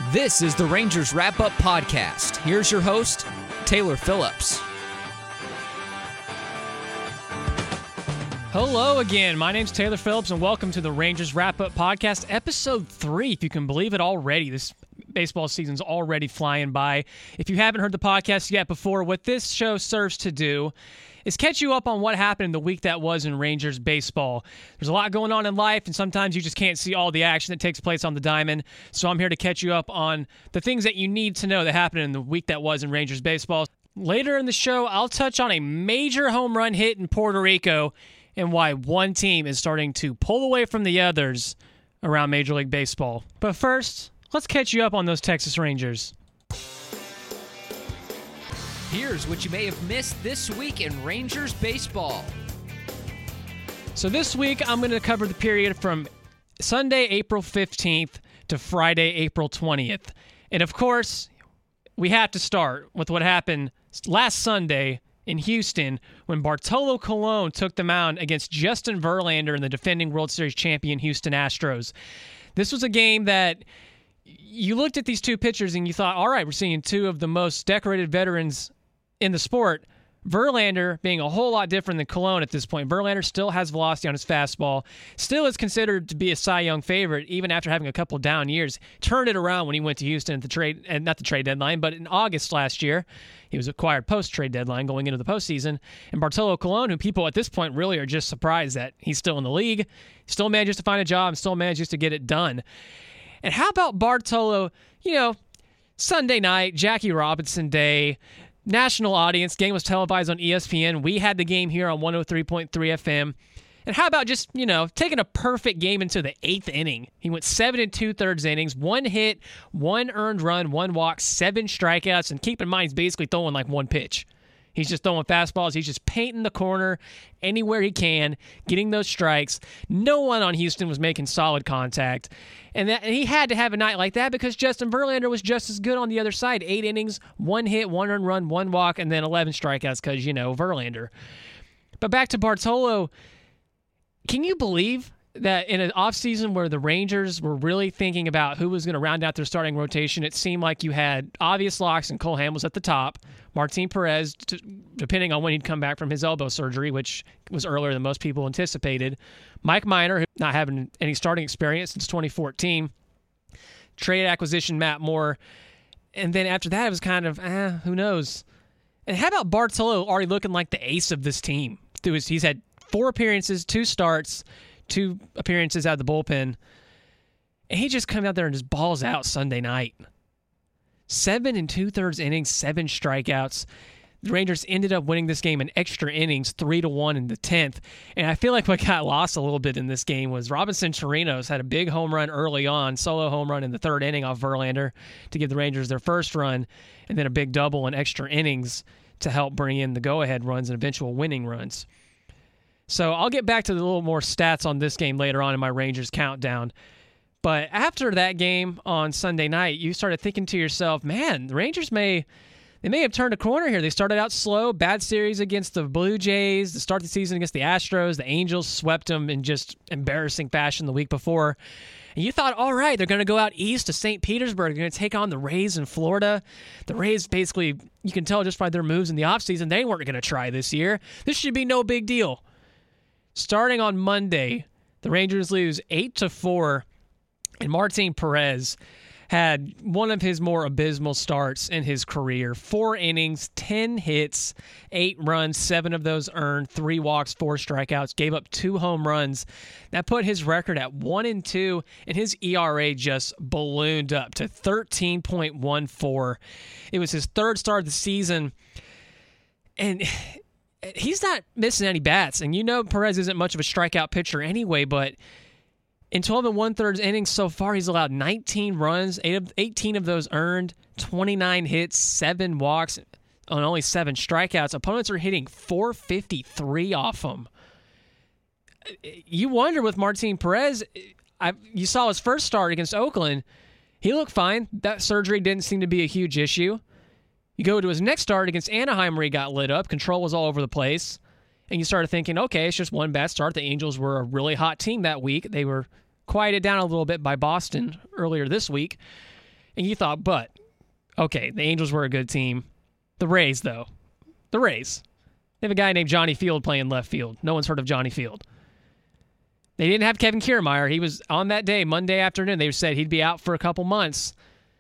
This is the Rangers Wrap-Up Podcast. Here's your host, Taylor Phillips. Hello again. My name's Taylor Phillips, and welcome to the Rangers Wrap-Up Podcast, Episode 3, if you can believe it already. This baseball season's already flying by. If you haven't heard the podcast yet before, what this show serves to do is catch you up on what happened in the week that was in Rangers baseball. There's a lot going on in life, and sometimes you just can't see all the action that takes place on the diamond. So I'm here to catch you up on the things that you need to know that happened in the week that was in Rangers baseball. Later in the show, I'll touch on a major home run hit in Puerto Rico and why one team is starting to pull away from the others around Major League Baseball. But first, let's catch you up on those Texas Rangers. Here's what you may have missed this week in Rangers baseball. So this week, I'm going to cover the period from Sunday, April 15th to Friday, April 20th. And of course, we have to start with what happened last Sunday in Houston when Bartolo Colon took the mound against Justin Verlander and the defending World Series champion Houston Astros. This was a game that you looked at these two pitchers and you thought, all right, we're seeing two of the most decorated veterans in the sport. Verlander being a whole lot different than Colon at this point. Verlander still has velocity on his fastball, still is considered to be a Cy Young favorite, even after having a couple down years. Turned it around when he went to Houston at the trade, and not the trade deadline, but in August last year. He was acquired post-trade deadline going into the postseason. And Bartolo Colon, who people at this point really are just surprised that he's still in the league, still manages to find a job, still manages to get it done. And how about Bartolo, Sunday night, Jackie Robinson Day, national audience, game was televised on ESPN. We had the game here on 103.3 FM. And how about just, taking a perfect game into the 8th inning? He went 7 2/3 innings, 1 hit, 1 earned run, 1 walk, 7 strikeouts. And keep in mind, he's basically throwing like 1 pitch. He's just throwing fastballs. He's just painting the corner anywhere he can, getting those strikes. No one on Houston was making solid contact. And he had to have a night like that because Justin Verlander was just as good on the other side. 8 innings, 1 hit, 1 earned run, 1 walk, and then 11 strikeouts because, Verlander. But back to Bartolo. Can you believe that in an offseason where the Rangers were really thinking about who was going to round out their starting rotation, it seemed like you had obvious locks and Cole Hamels at the top, Martin Perez, depending on when he'd come back from his elbow surgery, which was earlier than most people anticipated, Mike Minor, who not having any starting experience since 2014, trade acquisition Matt Moore, and then after that it was kind of, who knows. And how about Bartolo already looking like the ace of this team? He's had 4 appearances, 2 starts, 2 appearances out of the bullpen. And he just comes out there and just balls out Sunday night. 7 2/3 innings, 7 strikeouts. The Rangers ended up winning this game in extra innings, 3-1 in the 10th. And I feel like what got lost a little bit in this game was Robinson Chirinos had a big home run early on, solo home run in the 3rd inning off Verlander to give the Rangers their first run, and then a big double in extra innings to help bring in the go-ahead runs and eventual winning runs. So I'll get back to the little more stats on this game later on in my Rangers countdown. But after that game on Sunday night, you started thinking to yourself, man, the Rangers may have turned a corner here. They started out slow, bad series against the Blue Jays, the start of the season against the Astros. The Angels swept them in just embarrassing fashion the week before. And you thought, all right, they're going to go out east to St. Petersburg. They're going to take on the Rays in Florida. The Rays basically, you can tell just by their moves in the offseason, they weren't going to try this year. This should be no big deal. Starting on Monday, the Rangers lose 8-4, and Martin Perez had one of his more abysmal starts in his career. 4 innings, 10 hits, 8 runs, 7 of those earned, 3 walks, 4 strikeouts, gave up 2 home runs. That put his record at 1-2, and his ERA just ballooned up to 13.14. It was his 3rd start of the season, and he's not missing any bats. And Perez isn't much of a strikeout pitcher anyway, but in 12 1/3 innings so far, he's allowed 19 runs, 18 of those earned, 29 hits, 7 walks, on only 7 strikeouts. Opponents are hitting .453 off him. You wonder with Martin Perez, you saw his first start against Oakland. He looked fine. That surgery didn't seem to be a huge issue. You go to his next start against Anaheim where he got lit up. Control was all over the place. And you started thinking, okay, it's just one bad start. The Angels were a really hot team that week. They were quieted down a little bit by Boston earlier this week. And you thought, but, okay, the Angels were a good team. The Rays, though. The Rays. They have a guy named Johnny Field playing left field. No one's heard of Johnny Field. They didn't have Kevin Kiermaier. He was on that day, Monday afternoon. They said he'd be out for a couple months.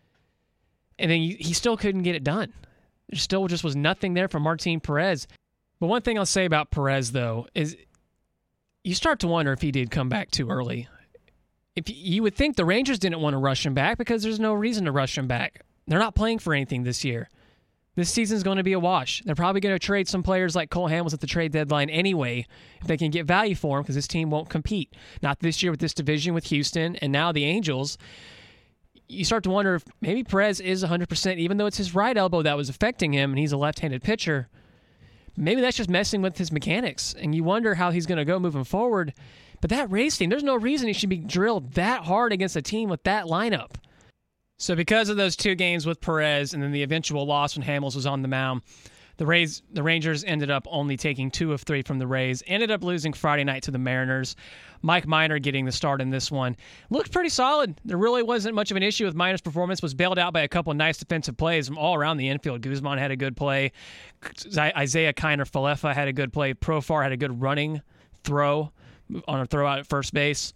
And then he still couldn't get it done. There still just was nothing there for Martin Perez. But one thing I'll say about Perez, though, is you start to wonder if he did come back too early. If you would think the Rangers didn't want to rush him back because there's no reason to rush him back. They're not playing for anything this year. This season's going to be a wash. They're probably going to trade some players like Cole Hamels at the trade deadline anyway if they can get value for him because this team won't compete. Not this year with this division with Houston and now the Angels. You start to wonder if maybe Perez is 100%, even though it's his right elbow that was affecting him and he's a left-handed pitcher. Maybe that's just messing with his mechanics, and you wonder how he's going to go moving forward. But that Rays team, there's no reason he should be drilled that hard against a team with that lineup. So because of those 2 games with Perez and then the eventual loss when Hamels was on the mound, the Rangers ended up only taking 2 of 3 from the Rays, ended up losing Friday night to the Mariners. Mike Minor getting the start in this one. Looked pretty solid. There really wasn't much of an issue with Minor's performance. Was bailed out by a couple of nice defensive plays from all around the infield. Guzman had a good play. Isaiah Kiner-Falefa had a good play. Profar had a good running throw on a throw out at first base.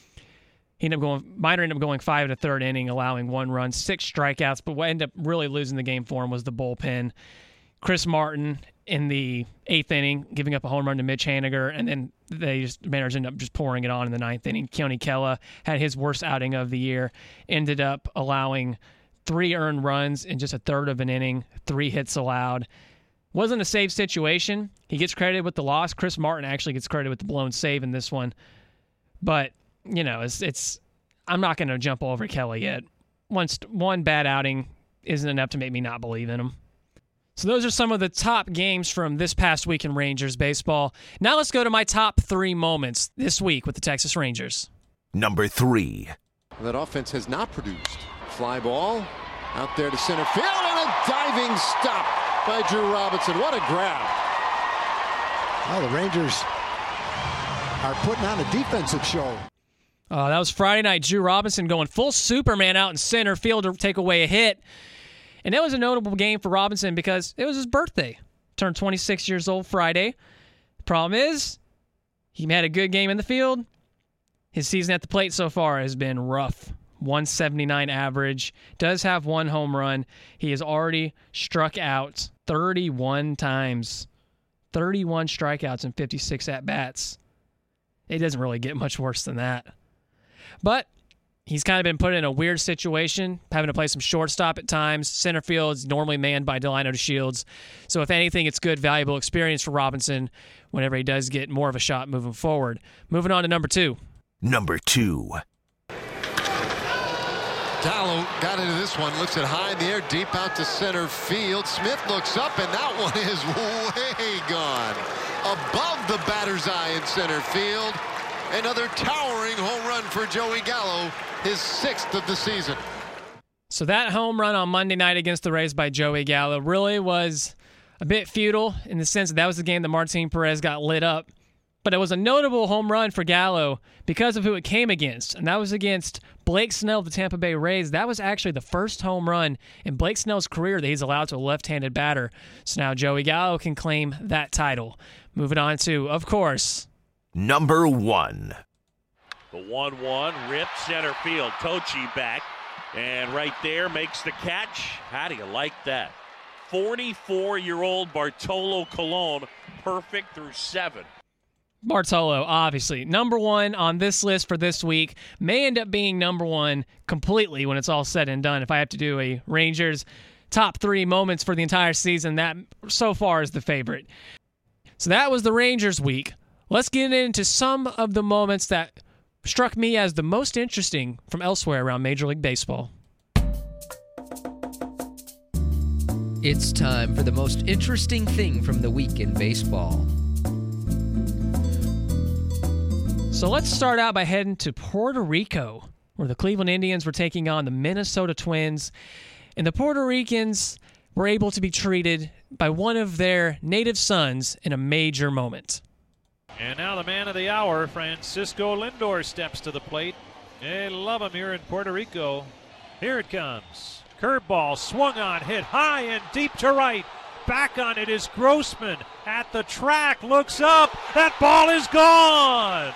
Minor ended up going 5 1/3 inning, allowing 1 run, 6 strikeouts, but what ended up really losing the game for him was the bullpen. Chris Martin in the 8th inning, giving up a home run to Mitch Haniger, and then the Mariners ended up just pouring it on in the 9th inning. Keone Kela had his worst outing of the year, ended up allowing 3 earned runs in just a third of an inning, 3 hits allowed. Wasn't a save situation. He gets credited with the loss. Chris Martin actually gets credited with the blown save in this one. But, you know, it's I'm not going to jump over Kelly yet. One bad outing isn't enough to make me not believe in him. So those are some of the top games from this past week in Rangers baseball. Now let's go to my top 3 moments this week with the Texas Rangers. Number 3. That offense has not produced. Fly ball out there to center field and a diving stop by Drew Robinson. What a grab. Well, the Rangers are putting on a defensive show. That was Friday night. Drew Robinson going full Superman out in center field to take away a hit. And it was a notable game for Robinson because it was his birthday. Turned 26 years old Friday. The problem is, he had a good game in the field. His season at the plate so far has been rough. 179 average. Does have 1 home run. He has already struck out 31 times. 31 strikeouts and 56 at-bats. It doesn't really get much worse than that. But he's kind of been put in a weird situation, having to play some shortstop at times. Center field is normally manned by Delino DeShields. So if anything, it's good, valuable experience for Robinson whenever he does get more of a shot moving forward. Moving on to number 2. Number 2. Gallo got into this one, looks it high in the air, deep out to center field. Smith looks up, and that one is way gone. Above the batter's eye in center field. Another towering home run for Joey Gallo, his 6th of the season. So that home run on Monday night against the Rays by Joey Gallo really was a bit futile in the sense that was the game that Martin Perez got lit up. But it was a notable home run for Gallo because of who it came against, and that was against Blake Snell of the Tampa Bay Rays. That was actually the first home run in Blake Snell's career that he's allowed to a left-handed batter. So now Joey Gallo can claim that title. Moving on to, of course, Number 1. The 1-1, rip center field. Tochi back, and right there makes the catch. How do you like that? 44-year-old Bartolo Colon, perfect through 7. Bartolo, obviously, number 1 on this list for this week. May end up being number 1 completely when it's all said and done. If I have to do a Rangers top 3 moments for the entire season, that so far is the favorite. So that was the Rangers week. Let's get into some of the moments that struck me as the most interesting from elsewhere around Major League Baseball. It's time for the most interesting thing from the week in baseball. So let's start out by heading to Puerto Rico, where the Cleveland Indians were taking on the Minnesota Twins. And the Puerto Ricans were able to be treated by one of their native sons in a major moment. And now the man of the hour, Francisco Lindor, steps to the plate. They love him here in Puerto Rico. Here it comes. Curveball swung on, hit high and deep to right. Back on it is Grossman at the track, looks up. That ball is gone.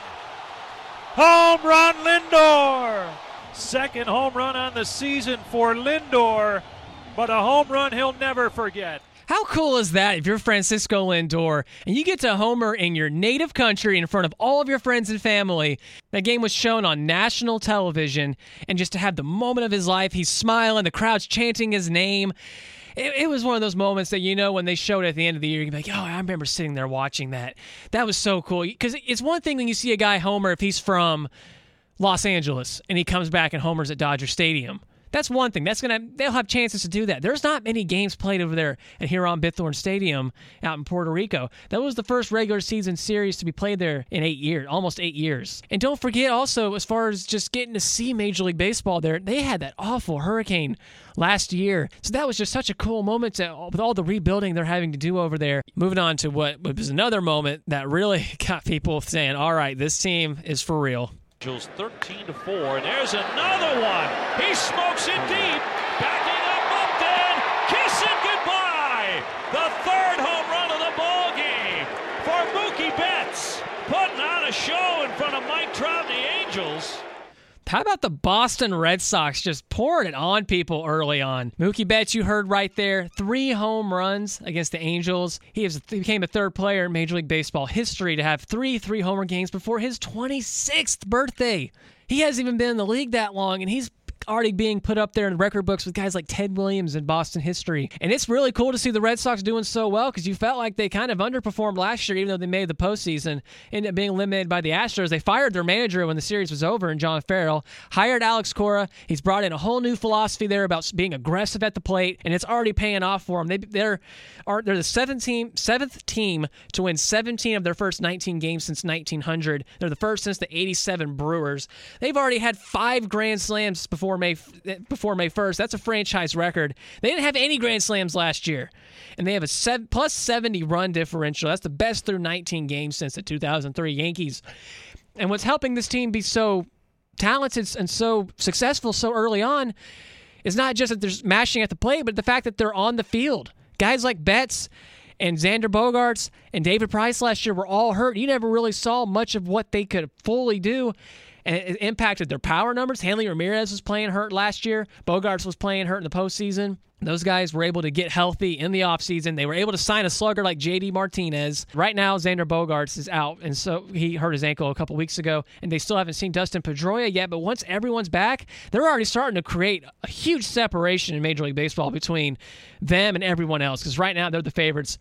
Home run, Lindor. Second home run on the season for Lindor, but a home run he'll never forget. How cool is that if you're Francisco Lindor and you get to homer in your native country in front of all of your friends and family? That game was shown on national television, and just to have the moment of his life, he's smiling, the crowd's chanting his name. It was one of those moments that, you know, when they showed it at the end of the year, you'd be like, oh, I remember sitting there watching that. That was so cool. Because it's one thing when you see a guy homer if he's from Los Angeles and he comes back and homers at Dodger Stadium. That's one thing. They'll have chances to do that. There's not many games played over there at Huron-Bithorn Stadium out in Puerto Rico. That was the first regular season series to be played there in 8 years, almost 8 years. And don't forget also, as far as just getting to see Major League Baseball there, they had that awful hurricane last year. So that was just such a cool moment with all the rebuilding they're having to do over there. Moving on to what was another moment that really got people saying, all right, this team is for real. Angels 13-4, and there's another one. He smokes it deep, backing up Upton, kissing goodbye. The third home run of the ball game for Mookie Betts, putting on a show in front of Mike Trout and the Angels. How about the Boston Red Sox just pouring it on people early on? Mookie Betts, you heard right there, 3 home runs against the Angels. He became the third player in Major League Baseball history to have 3 3-homer games before his 26th birthday. He hasn't even been in the league that long, and he's already being put up there in the record books with guys like Ted Williams in Boston history. And it's really cool to see the Red Sox doing so well because you felt like they kind of underperformed last year, even though they made the postseason, ended up being eliminated by the Astros. They fired their manager when the series was over, and John Farrell hired Alex Cora. He's brought in a whole new philosophy there about being aggressive at the plate, and it's already paying off for them. They're the seventh team to win 17 of their first 19 games since 1900. They're the first since the 87 Brewers. They've already had 5 Grand Slams before May 1st. That's a franchise record. They didn't have any Grand Slams last year, and they have a plus 70 run differential. That's the best through 19 games since the 2003 Yankees. And what's helping this team be so talented and so successful so early on is not just that they're mashing at the plate, but the fact that they're on the field. Guys like Betts and Xander Bogaerts and David Price last year were all hurt. You never really saw much of what they could fully do. And it impacted their power numbers. Hanley Ramirez was playing hurt last year. Bogaerts was playing hurt in the postseason. Those guys were able to get healthy in the offseason. They were able to sign a slugger like J.D. Martinez. Right now, Xander Bogaerts is out, and so he hurt his ankle a couple weeks ago, and they still haven't seen Dustin Pedroia yet, but once everyone's back, they're already starting to create a huge separation in Major League Baseball between them and everyone else, because right now they're the favorites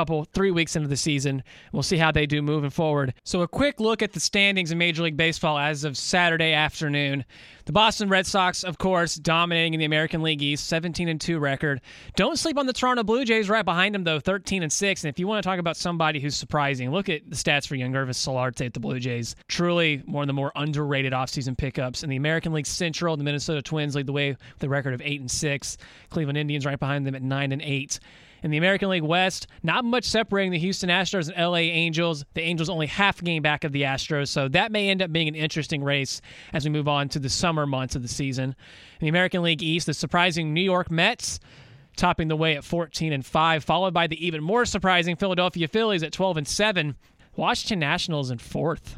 3 weeks into the season. We'll see how they do moving forward. So a quick look at the standings in Major League Baseball as of Saturday afternoon. The Boston Red Sox, of course, dominating in the American League East, 17-2 record. Don't sleep on the Toronto Blue Jays right behind them, though, 13-6. And if you want to talk about somebody who's surprising, look at the stats for Youngurvis Solarte at the Blue Jays. Truly one of the more underrated offseason pickups. In the American League Central, the Minnesota Twins lead the way with a record of 8-6. Cleveland Indians right behind them at 9-8. In the American League West, not much separating the Houston Astros and LA Angels. The Angels only half a game back of the Astros, so that may end up being an interesting race as we move on to the summer months of the season. In the American League East, the surprising New York Mets topping the way at 14-5, followed by the even more surprising Philadelphia Phillies at 12-7. Washington Nationals in 4th,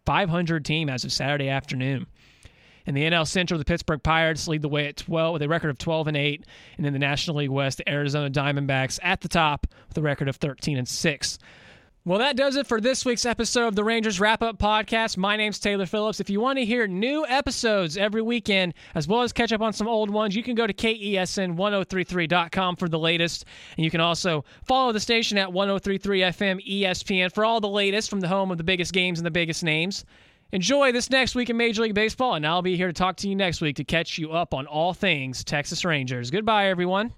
500 team as of Saturday afternoon. In the NL Central, the Pittsburgh Pirates lead the way at 12 with a record of 12-8, and in the National League West, the Arizona Diamondbacks at the top with a record of 13-6. Well, that does it for this week's episode of the Rangers Wrap-Up Podcast. My name's Taylor Phillips. If you want to hear new episodes every weekend, as well as catch up on some old ones, you can go to KESN1033.com for the latest. And you can also follow the station at 1033 FM ESPN for all the latest from the home of the biggest games and the biggest names. Enjoy this next week in Major League Baseball, and I'll be here to talk to you next week to catch you up on all things Texas Rangers. Goodbye, everyone.